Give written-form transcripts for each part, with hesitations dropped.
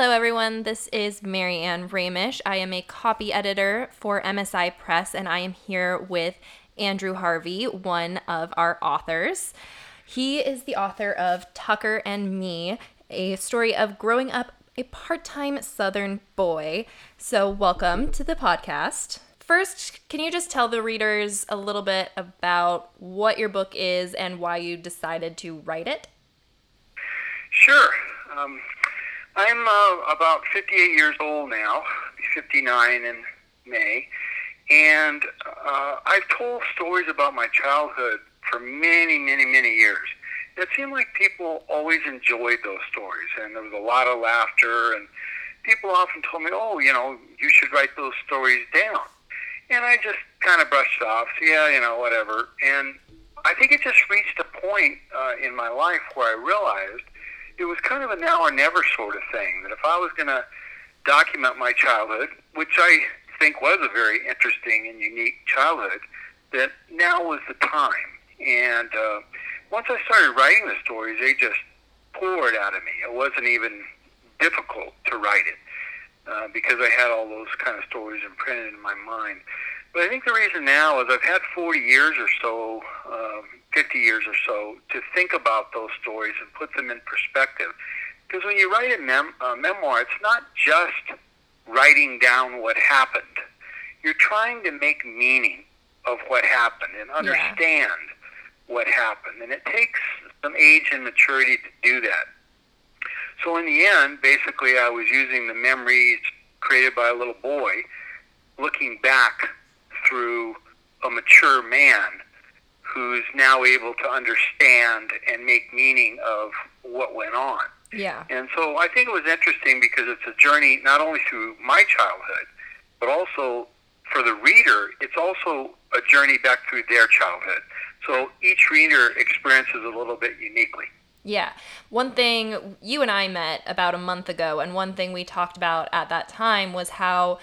Hello, everyone. This is Mary Ann Ramish. I am a copy editor for MSI Press, and I am here with Andrew Harvey, one of our authors. He is the author of Tucker and Me, a story of growing up a part-time Southern boy. So welcome to the podcast. First, can you just tell the readers a little bit about what your book is and why you decided to write it? Sure. I'm about 58 years old now, I'll be 59 in May, and I've told stories about my childhood for many years. It seemed like people always enjoyed those stories, and there was a lot of laughter, and people often told me, oh, you should write those stories down. And I just kind of brushed it off, so yeah, whatever. And I think it just reached a point in my life where I realized it was kind of a now or never sort of thing, that if I was going to document my childhood, which I think was a very interesting and unique childhood, that now was the time. And once I started writing the stories, they just poured out of me. It wasn't even difficult to write it because I had all those kind of stories imprinted in my mind. But I think the reason now is I've had 40 years or so, 50 years or so, to think about those stories and put them in perspective. Because when you write a memoir, it's not just writing down what happened. You're trying to make meaning of what happened and understand what happened. And it takes some age and maturity to do that. So in the end, basically, I was using the memories created by a little boy, looking back through a mature man who's now able to understand and make meaning of what went on. Yeah. And so I think it was interesting because it's a journey not only through my childhood, but also for the reader, it's also a journey back through their childhood. So each reader experiences a little bit uniquely. Yeah. One thing, you and I met about a month ago, and one thing we talked about at that time was how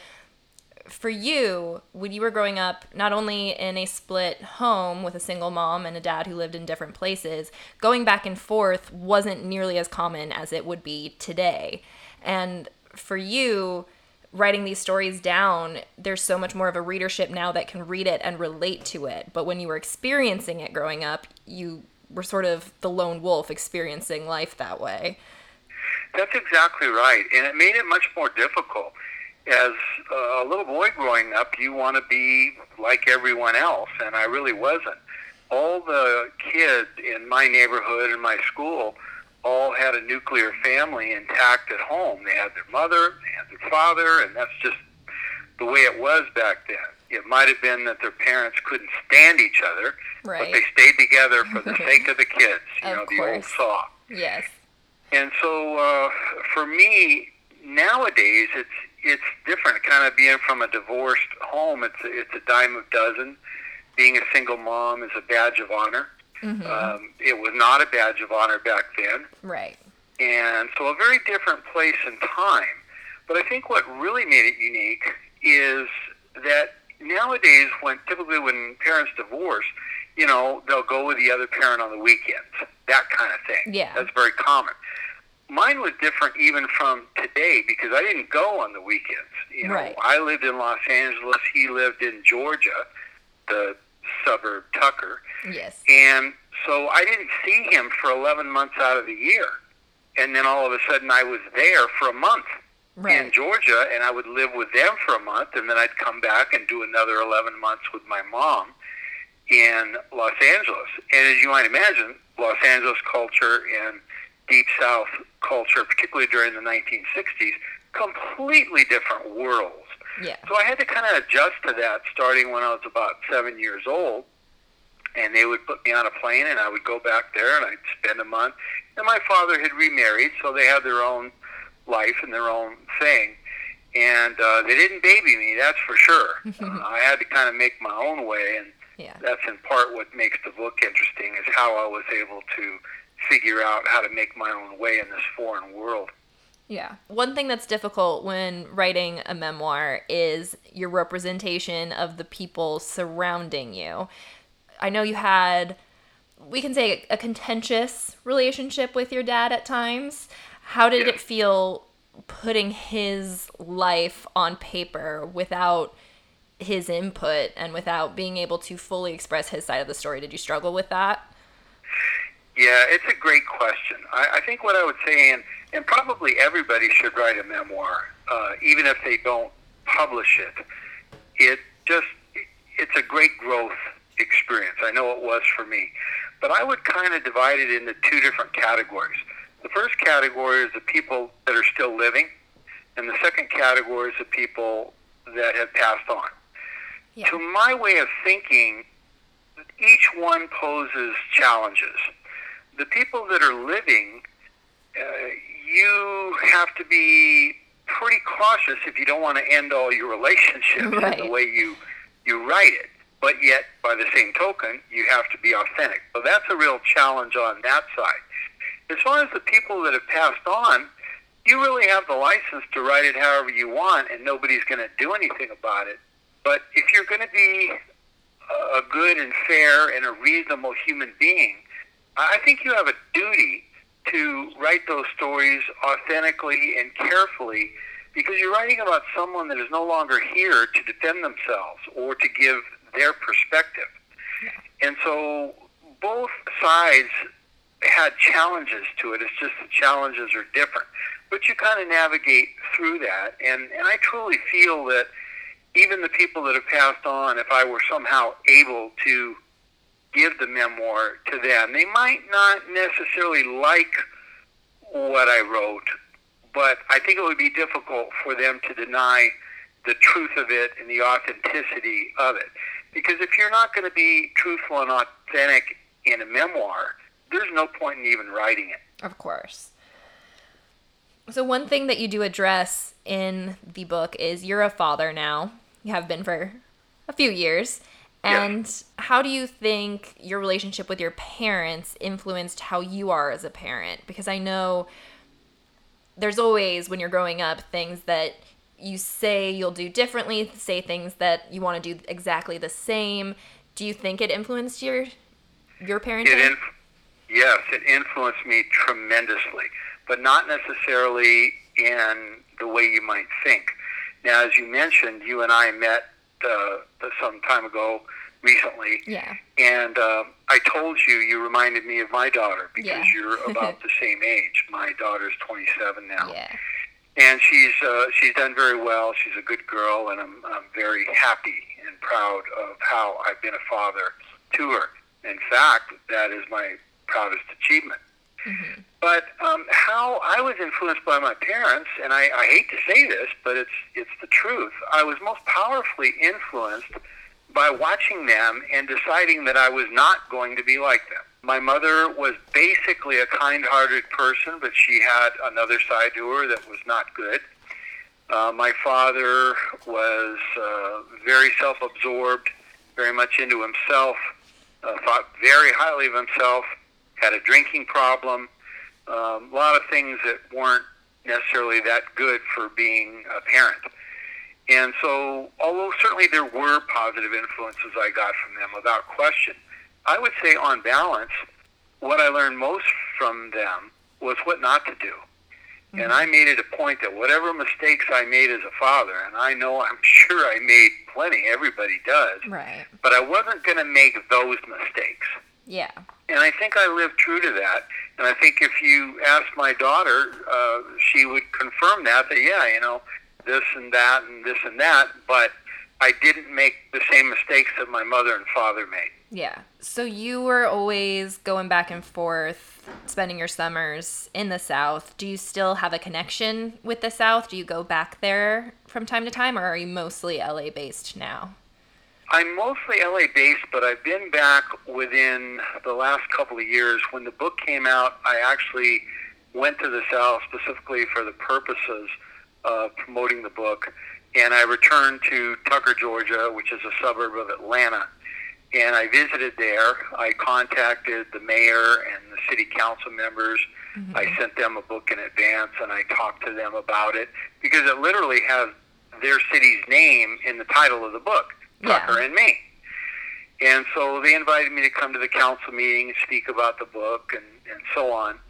for you, when you were growing up, not only in a split home with a single mom and a dad who lived in different places, going back and forth wasn't nearly as common as it would be today. And for you, writing these stories down, there's so much more of a readership now that can read it and relate to it. But when you were experiencing it growing up, you were sort of the lone wolf experiencing life that way. That's exactly right. And it made it much more difficult. As a little boy growing up, you want to be like everyone else, and I really wasn't. All the kids in my neighborhood and my school all had a nuclear family intact at home. They had their mother, they had their father, and that's just the way it was back then. It might have been that their parents couldn't stand each other, right, but they stayed together for the sake of the kids, the old saw. Yes. And so for me, nowadays, it's different. Kind of being from a divorced home, it's a dime a dozen. Being a single mom is a badge of honor. Mm-hmm. It was not a badge of honor back then. Right. And so a very different place and time. But I think what really made it unique is that nowadays, typically when parents divorce, they'll go with the other parent on the weekends. That kind of thing. Yeah. That's very common. Mine was different even from today because I didn't go on the weekends. Right. I lived in Los Angeles. He lived in Georgia, the suburb Tucker. Yes. And so I didn't see him for 11 months out of the year. And then all of a sudden I was there for a month in Georgia, and I would live with them for a month, and then I'd come back and do another 11 months with my mom in Los Angeles. And as you might imagine, Los Angeles culture and Deep South culture, particularly during the 1960s, completely different worlds. Yeah. So I had to kind of adjust to that starting when I was about 7 years old. And they would put me on a plane, and I would go back there, and I'd spend a month. And my father had remarried, so they had their own life and their own thing. And they didn't baby me, that's for sure. I had to kind of make my own way, and that's in part what makes the book interesting, is how I was able to figure out how to make my own way in this foreign world. Yeah. One thing that's difficult when writing a memoir is your representation of the people surrounding you. I know you had, we can say, a contentious relationship with your dad at times. How did it feel putting his life on paper without his input and without being able to fully express his side of the story. Did you struggle with that? Yeah, it's a great question. I think what I would say, and probably everybody should write a memoir, even if they don't publish it. It's a great growth experience. I know it was for me. But I would kind of divide it into two different categories. The first category is the people that are still living, and the second category is the people that have passed on. Yeah. To my way of thinking, each one poses challenges. The people that are living, you have to be pretty cautious if you don't want to end all your relationships in the way you write it. But yet, by the same token, you have to be authentic. So that's a real challenge on that side. As far as the people that have passed on, you really have the license to write it however you want, and nobody's going to do anything about it. But if you're going to be a good and fair and a reasonable human being, I think you have a duty to write those stories authentically and carefully, because you're writing about someone that is no longer here to defend themselves or to give their perspective. And so both sides had challenges to it. It's just the challenges are different. But you kind of navigate through that. And I truly feel that even the people that have passed on, if I were somehow able to give the memoir to them, they might not necessarily like what I wrote, but I think it would be difficult for them to deny the truth of it and the authenticity of it. Because if you're not going to be truthful and authentic in a memoir, there's no point in even writing it. Of course. So one thing that you do address in the book is you're a father now. You have been for a few years. And how do you think your relationship with your parents influenced how you are as a parent? Because I know there's always, when you're growing up, things that you say you'll do differently, say things that you want to do exactly the same. Do you think it influenced your parenting? Yes, it influenced me tremendously, but not necessarily in the way you might think. Now, as you mentioned, you and I met some time ago recently, and I told you reminded me of my daughter, because you're about the same age. My daughter's 27 now. And she's done very well. She's a good girl, and I'm very happy and proud of how I've been a father to her. In fact, that is my proudest achievement. Mm-hmm. But how I was influenced by my parents, and I hate to say this, but it's the truth. I was most powerfully influenced by watching them and deciding that I was not going to be like them. My mother was basically a kind-hearted person, but she had another side to her that was not good. My father was very self-absorbed, very much into himself, thought very highly of himself, had a drinking problem, a lot of things that weren't necessarily that good for being a parent. And so, although certainly there were positive influences I got from them, without question, I would say on balance, what I learned most from them was what not to do. Mm-hmm. And I made it a point that whatever mistakes I made as a father, and I'm sure I made plenty, everybody does, right, but I wasn't going to make those mistakes. Yeah. And I think I lived true to that. And I think if you ask my daughter, she would confirm that, this and that and this and that, but I didn't make the same mistakes that my mother and father made. Yeah. So you were always going back and forth, spending your summers in the South. Do you still have a connection with the South? Do you go back there from time to time, or are you mostly LA-based now? I'm mostly LA-based, but I've been back within the last couple of years. When the book came out, I actually went to the South specifically for the purposes of promoting the book, and I returned to Tucker, Georgia, which is a suburb of Atlanta, and I visited there. I contacted the mayor and the city council members. Mm-hmm. I sent them a book in advance, and I talked to them about it, because it literally has their city's name in the title of the book, Tucker and me. And so they invited me to come to the council meeting and speak about the book and so on.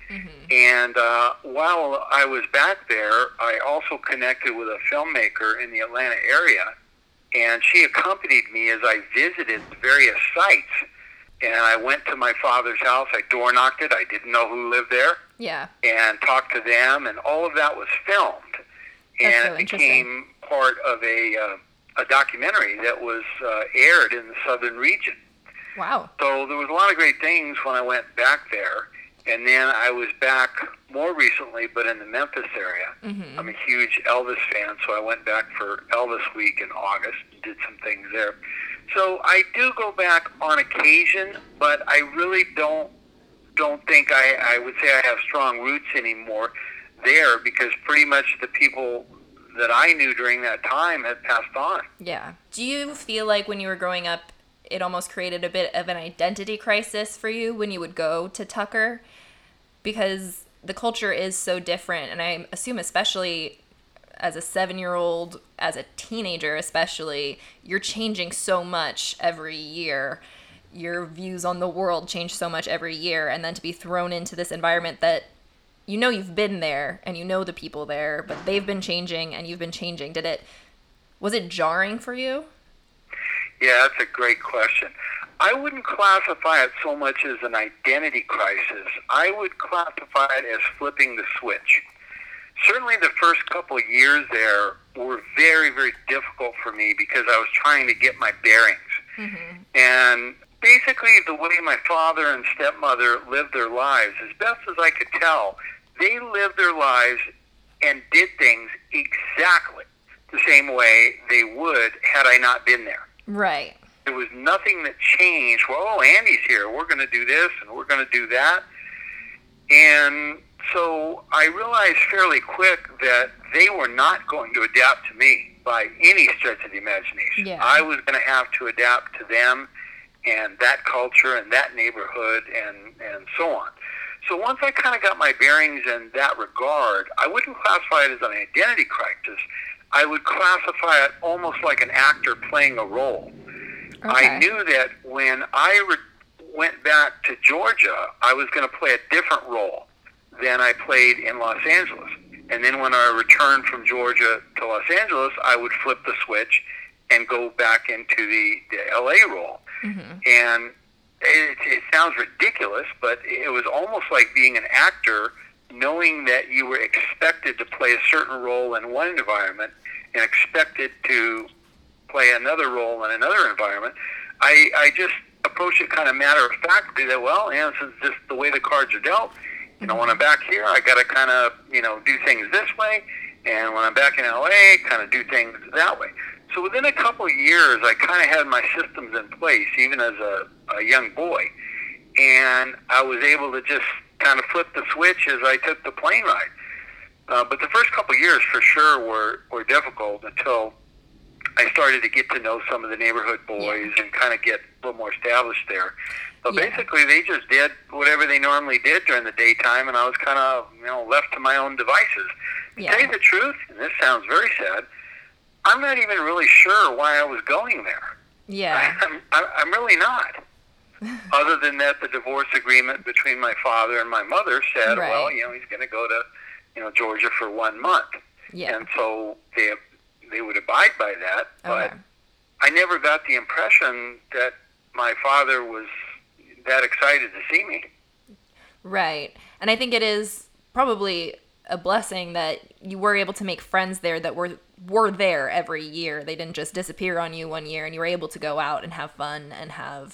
And while I was back there, I also connected with a filmmaker in the Atlanta area, and she accompanied me as I visited various sites. And I went to my father's house. I door knocked it. I didn't know who lived there. Yeah. And talked to them, and all of that was filmed. That's And so it became part of a documentary that was aired in the southern region. Wow. So there was a lot of great things when I went back there. And then I was back more recently, but in the Memphis area. I'm a huge Elvis fan, so I went back for Elvis Week in August and did some things there. So I do go back on occasion, but I really don't think I would say I have strong roots anymore there, because pretty much the people that I knew during that time had passed on. Yeah. Do you feel like when you were growing up, it almost created a bit of an identity crisis for you when you would go to Tucker? Because the culture is so different, and I assume especially as a 7-year-old, as a teenager especially, you're changing so much every year. Your views on the world change so much every year, and then to be thrown into this environment that you know you've been there and you know the people there, but they've been changing and you've been changing. Was it jarring for you? Yeah, that's a great question. I wouldn't classify it so much as an identity crisis. I would classify it as flipping the switch. Certainly the first couple of years there were very, very difficult for me because I was trying to get my bearings. And basically the way my father and stepmother lived their lives, as best as I could tell, they lived their lives and did things exactly the same way they would had I not been there. Right. There was nothing that changed. Well, oh, Andy's here. We're going to do this and we're going to do that. And so I realized fairly quick that they were not going to adapt to me by any stretch of the imagination. Yeah. I was going to have to adapt to them and that culture and that neighborhood and so on. So once I kind of got my bearings in that regard, I wouldn't classify it as an identity crisis. I would classify it almost like an actor playing a role. Okay. I knew that when I went back to Georgia, I was going to play a different role than I played in Los Angeles. And then when I returned from Georgia to Los Angeles, I would flip the switch and go back into the LA role. And it sounds ridiculous, but it was almost like being an actor, knowing that you were expected to play a certain role in one environment and expected to play another role in another environment. I just approach it kind of matter of factly that, well, this is just the way the cards are dealt. When I'm back here, I got to kind of, do things this way. And when I'm back in LA, kind of do things that way. So within a couple of years, I kind of had my systems in place, even as a young boy. And I was able to just kind of flip the switch as I took the plane ride. But the first couple of years, for sure, were difficult until I started to get to know some of the neighborhood boys and kind of get a little more established there. But basically, they just did whatever they normally did during the daytime, and I was kind of, left to my own devices. To tell you the truth, and this sounds very sad, I'm not even really sure why I was going there. Yeah. I'm really not. Other than that, the divorce agreement between my father and my mother said, well, he's going to go to, Georgia for 1 month. Yeah. And so they would abide by that. But I never got the impression that my father was that excited to see me. Right. And I think it is probably a blessing that you were able to make friends there that were there every year. They didn't just disappear on you one year, and you were able to go out and have fun and have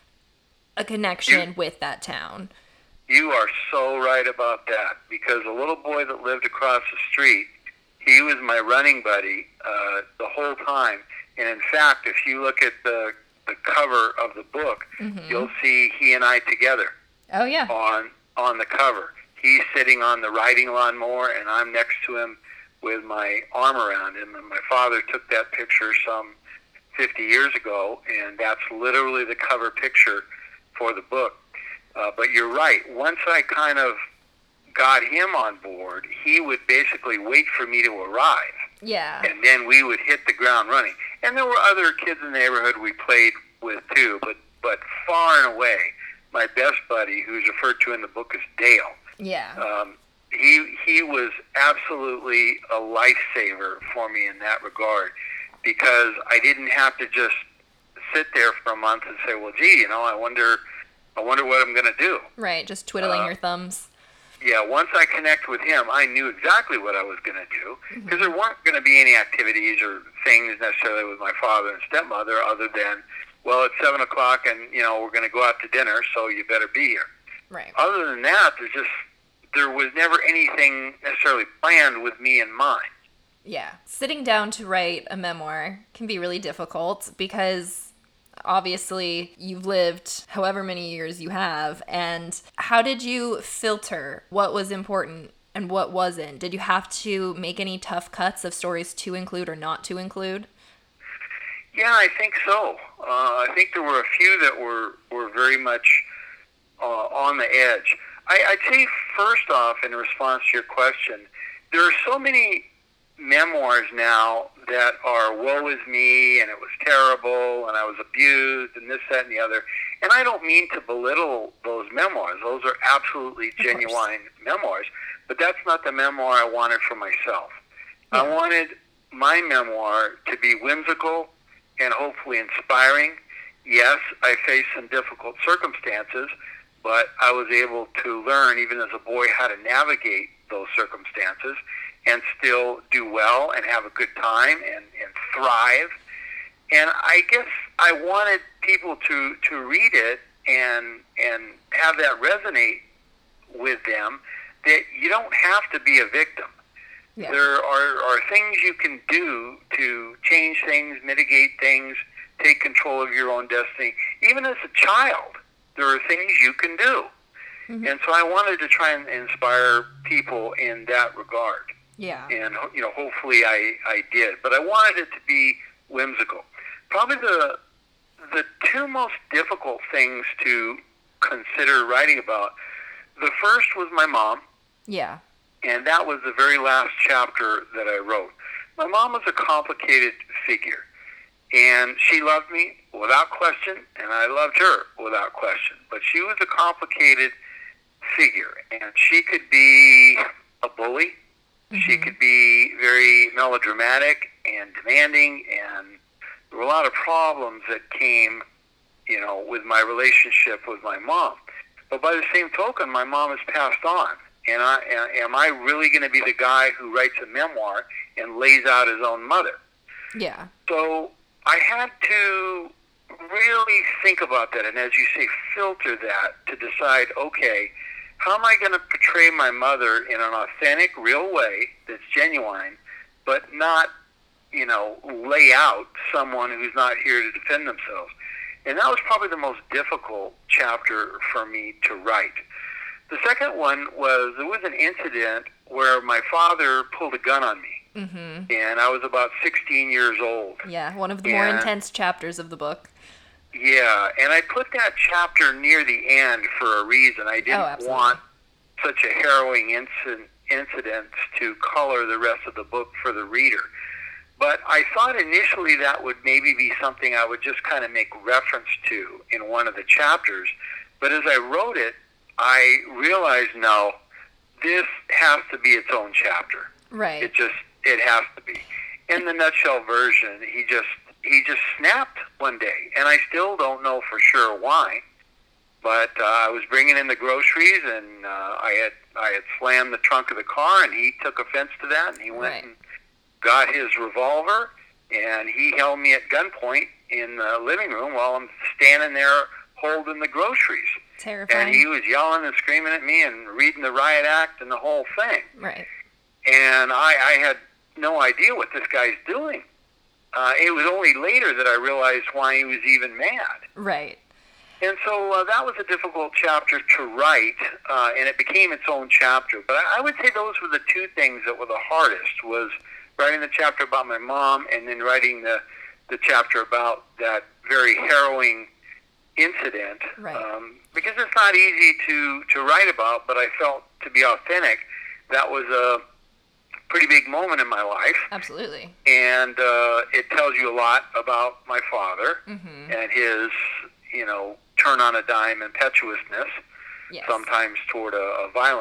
a connection with that town. You are so right about that, because a little boy that lived across the street, he was my running buddy the whole time. And in fact, if you look at the cover of the book, you'll see he and I together. Oh, yeah. On the cover. He's sitting on the riding lawnmower, and I'm next to him with my arm around him. And my father took that picture some 50 years ago, and that's literally the cover picture for the book. But you're right. Once I kind of got him on board, he would basically wait for me to arrive. Yeah. And then we would hit the ground running. And there were other kids in the neighborhood we played with too, but far and away, my best buddy, who's referred to in the book as Dale, Yeah. He was absolutely a lifesaver for me in that regard, because I didn't have to just sit there for a month and say, well, gee, I wonder what I'm going to do. Right, just twiddling your thumbs. Yeah, once I connect with him, I knew exactly what I was going to do, because there weren't going to be any activities or things necessarily with my father and stepmother other than, well, it's 7 o'clock and, we're going to go out to dinner, so you better be here. Right. Other than that, there was never anything necessarily planned with me in mind. Yeah. Sitting down to write a memoir can be really difficult because obviously you've lived however many years you have. And how did you filter what was important and what wasn't? Did you have to make any tough cuts of stories to include or not to include? Yeah, I think so. I think there were a few that were very much on the edge. I'd say first off, in response to your question, there are so many memoirs now that are woe is me, and it was terrible, and I was abused, and this, that, and the other. And I don't mean to belittle those memoirs. Those are absolutely genuine memoirs. But that's not the memoir I wanted for myself. Yeah. I wanted my memoir to be whimsical and hopefully inspiring. Yes, I faced some difficult circumstances, but I was able to learn, even as a boy, how to navigate those circumstances and still do well and have a good time and thrive. And I guess I wanted people to read it and have that resonate with them, that you don't have to be a victim. Yeah. There are things you can do to change things, mitigate things, take control of your own destiny. Even as a child, there are things you can do. Mm-hmm. And so I wanted to try and inspire people in that regard. Yeah. And, hopefully I did. But I wanted it to be whimsical. Probably the two most difficult things to consider writing about, the first was my mom. Yeah. And that was the very last chapter that I wrote. My mom was a complicated figure. And she loved me without question, and I loved her without question. But she was a complicated figure. And she could be a bully. Mm-hmm. She could be very melodramatic and demanding, and there were a lot of problems that came, with my relationship with my mom. But by the same token, my mom has passed on. And am I really going to be the guy who writes a memoir and lays out his own mother? Yeah. So I had to really think about that, and as you say, filter that to decide, okay, how am I going to portray my mother in an authentic, real way that's genuine, but not, lay out someone who's not here to defend themselves? And that was probably the most difficult chapter for me to write. The second one was, there was an incident where my father pulled a gun on me. Mm-hmm. And I was about 16 years old. Yeah, one of the more intense chapters of the book. Yeah, and I put that chapter near the end for a reason. I didn't want such a harrowing incident to color the rest of the book for the reader. But I thought initially that would maybe be something I would just kind of make reference to in one of the chapters. But as I wrote it, I realized, no, this has to be its own chapter. Right. It has to be. In the nutshell version, he just snapped one day, and I still don't know for sure why. But I was bringing in the groceries, and I had slammed the trunk of the car, and he took offense to that, and he went and got his revolver, and he held me at gunpoint in the living room while I'm standing there holding the groceries. Terrifying. And he was yelling and screaming at me and reading the riot act and the whole thing. Right. And I had no idea what this guy's doing. It was only later that I realized why he was even mad. Right. And so that was a difficult chapter to write, and it became its own chapter. But I would say those were the two things that were the hardest, was writing the chapter about my mom and then writing the chapter about that very harrowing incident. Right. Because it's not easy to write about, but I felt, to be authentic, that was a pretty big moment in my life. Absolutely. And it tells you a lot about my father and his, turn on a dime impetuousness, sometimes toward a violent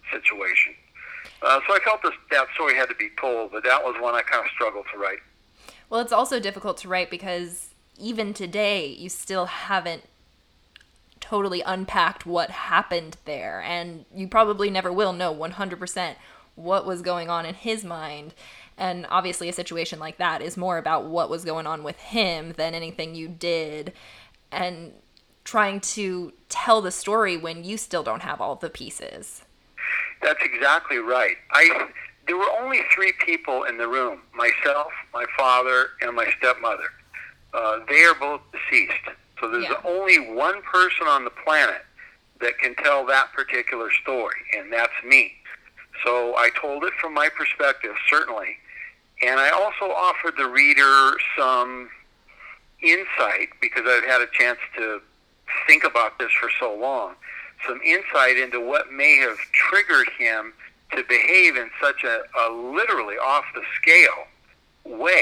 situation. So I felt that story had to be told, but that was one I kind of struggled to write. Well, it's also difficult to write because even today, you still haven't totally unpacked what happened there. And you probably never will know 100% what was going on in his mind. And obviously a situation like that is more about what was going on with him than anything you did. And trying to tell the story when you still don't have all the pieces. That's exactly right. There were only 3 people in the room, myself, my father, and my stepmother. They are both deceased. So there's only one person on the planet that can tell that particular story, and that's me. So I told it from my perspective, certainly. And I also offered the reader some insight, because I've had a chance to think about this for so long, some insight into what may have triggered him to behave in such a literally off-the-scale way.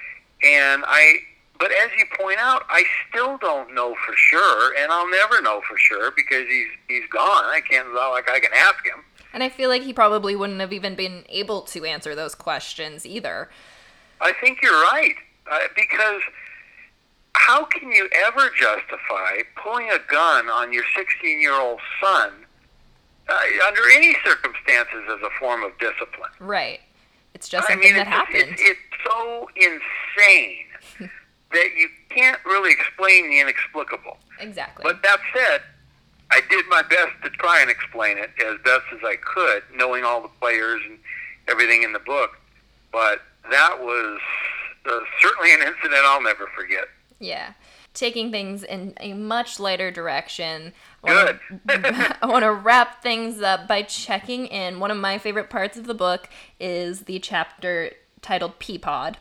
But as you point out, I still don't know for sure, and I'll never know for sure because he's gone. It's not like I can ask him. And I feel like he probably wouldn't have even been able to answer those questions either. I think you're right, because how can you ever justify pulling a gun on your 16-year-old son under any circumstances as a form of discipline? Right. It's just something that happened. It's so insane that you can't really explain the inexplicable. Exactly. But that said, I did my best to try and explain it as best as I could, knowing all the players and everything in the book. But that was certainly an incident I'll never forget. Yeah. Taking things in a much lighter direction. Good. I want to wrap things up by checking in. One of my favorite parts of the book is the chapter titled Peapod.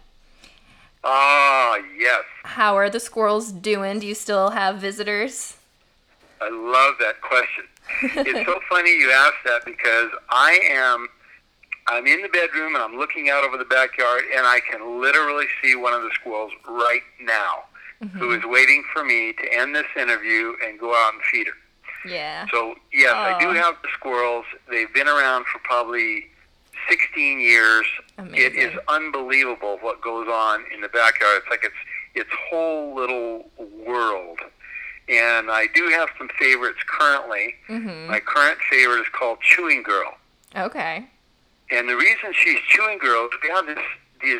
Ah, yes. How are the squirrels doing? Do you still have visitors? I love that question. It's so funny you ask that because I'm in the bedroom and I'm looking out over the backyard and I can literally see one of the squirrels right now, who is waiting for me to end this interview and go out and feed her. Yeah. So, yes, I do have the squirrels. They've been around for probably 16 years. Amazing. It is unbelievable what goes on in the backyard. It's like its whole little world. And I do have some favorites currently. My current favorite is called Chewing Girl. Okay. And the reason she's Chewing Girl is we have this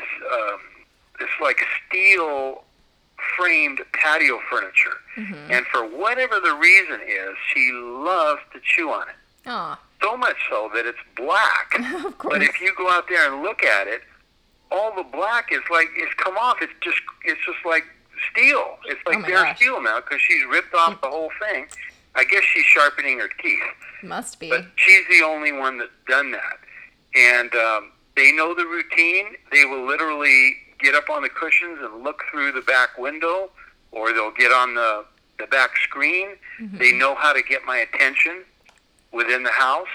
like steel framed patio furniture. And for whatever the reason is, she loves to chew on it. Aw. So much so that it's black. Of course. But if you go out there and look at it, all the black is come off. It's just like steel. It's like bare steel now because she's ripped off the whole thing. I guess she's sharpening her teeth. Must be. But she's the only one that's done that. And they know the routine. They will literally get up on the cushions and look through the back window, or they'll get on the back screen. They know how to get my attention within the house,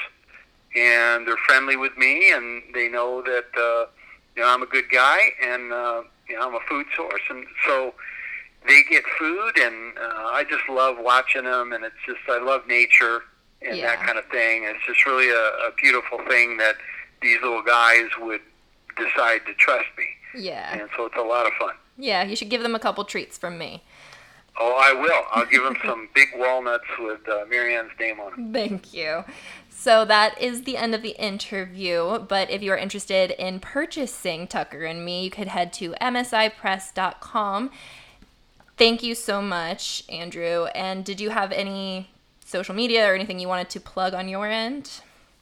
and they're friendly with me, and they know that I'm a good guy, and I'm a food source, and so they get food, and I just love watching them, and I love nature and that kind of thing. It's just really a beautiful thing that these little guys would decide to trust me. Yeah. And so it's a lot of fun. Yeah, you should give them a couple treats from me. Oh, I will. I'll give them some big walnuts with Marianne's name on them. Thank you. So that is the end of the interview, but if you're interested in purchasing Tucker and Me, you could head to msipress.com. Thank you so much, Andrew. And did you have any social media or anything you wanted to plug on your end?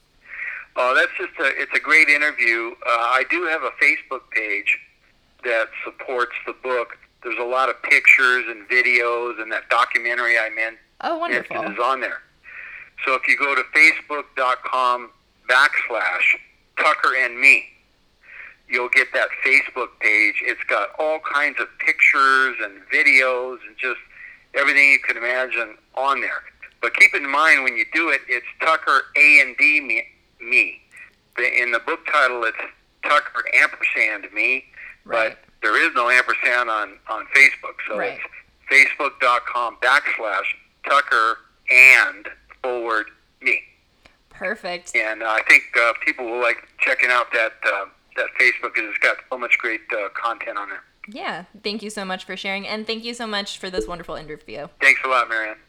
Oh, it's a great interview. I do have a Facebook page that supports the book. There's a lot of pictures and videos, and that documentary I mentioned is on there. So if you go to facebook.com/Tucker and Me, you'll get that Facebook page. It's got all kinds of pictures and videos and just everything you can imagine on there. But keep in mind when you do it, it's Tucker A&D Me. In the book title, it's Tucker ampersand Me, but there is no ampersand on Facebook. So it's facebook.com/Tucker and /Me. Perfect. And I think people will like checking out that Facebook because it's got so much great content on there. Yeah. Thank you so much for sharing, and thank you so much for this wonderful interview. Thanks a lot, Marianne.